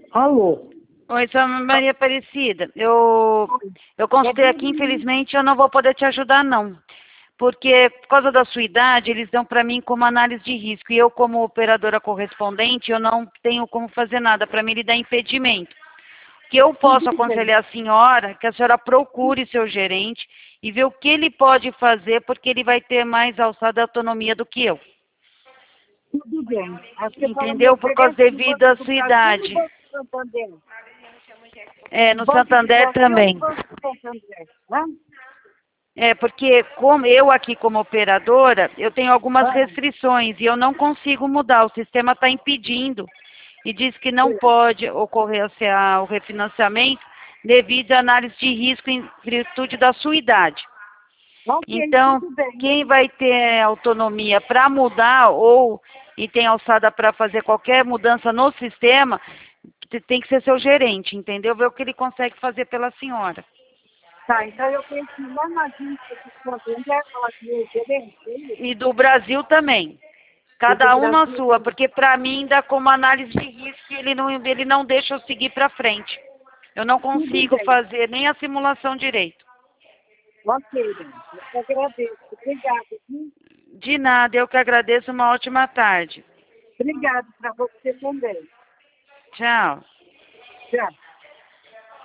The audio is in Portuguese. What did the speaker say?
Alô? Oi, sou a Maria Aparecida. Eu consultei aqui, infelizmente eu não vou poder te ajudar não. Porque por causa da sua idade, eles dão para mim como análise de risco. E eu, como operadora correspondente, eu não tenho como fazer nada. Para mim, ele dá impedimento. O que eu posso Tudo bem, aconselhar a senhora, que a senhora procure seu gerente e ver o que ele pode fazer, porque ele vai ter mais alçada e autonomia do que eu. tudo bem. Aí você fala meu Entendeu? Por causa gerente do devido Banco à do sua Brasil e idade. Banco do Santander. É, O no Banco do Santander Brasil e também. Banco do Santander, né? É, porque como eu aqui como operadora, eu tenho algumas Ah, restrições e eu não consigo mudar. O sistema está impedindo e diz que não sim. pode ocorrer o refinanciamento devido à análise de risco em virtude da sua idade. Ok, Então, tudo bem. quem vai ter autonomia para mudar ou e tem alçada para fazer qualquer mudança no sistema, tem que ser seu gerente, entendeu? Ver o que ele consegue fazer pela senhora. Tá, então eu tenho que ir lá na agência do Santander falar com o meu gerente, é isso? E do Brasil também. E do Cada um na Brasil sua, também. porque para mim dá como análise de risco e ele não deixa eu seguir para frente. Eu não Tudo consigo bem. fazer nem a simulação direito. Ok, bem. Eu te agradeço. Obrigada, viu? De nada, eu que agradeço, uma ótima tarde. Obrigado para você também. Tchau. Tchau.